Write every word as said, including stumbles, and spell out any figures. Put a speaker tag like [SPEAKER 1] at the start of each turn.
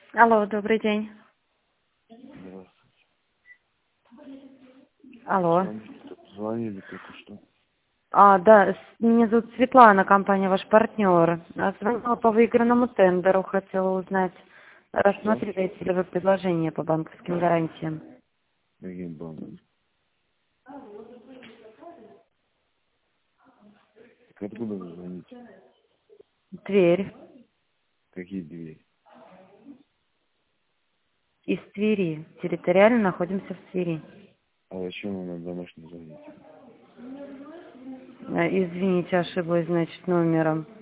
[SPEAKER 1] Алло, добрый день.
[SPEAKER 2] Здравствуйте.
[SPEAKER 1] Алло.
[SPEAKER 2] Звоните, звонили только что.
[SPEAKER 1] А, да, с- меня зовут Светлана, компания ваш партнер. А, Звонила по выигранному тендеру, хотела узнать,
[SPEAKER 2] Что?
[SPEAKER 1] рассматриваете ли вы предложение по банковским гарантиям?
[SPEAKER 2] Каким банком? Так откуда вы звоните?
[SPEAKER 1] Тверь.
[SPEAKER 2] Какие двери?
[SPEAKER 1] Из Твери. Территориально находимся в Твери.
[SPEAKER 2] А зачем вы на домашний звоните?
[SPEAKER 1] А, Извините, ошиблась, значит, номером.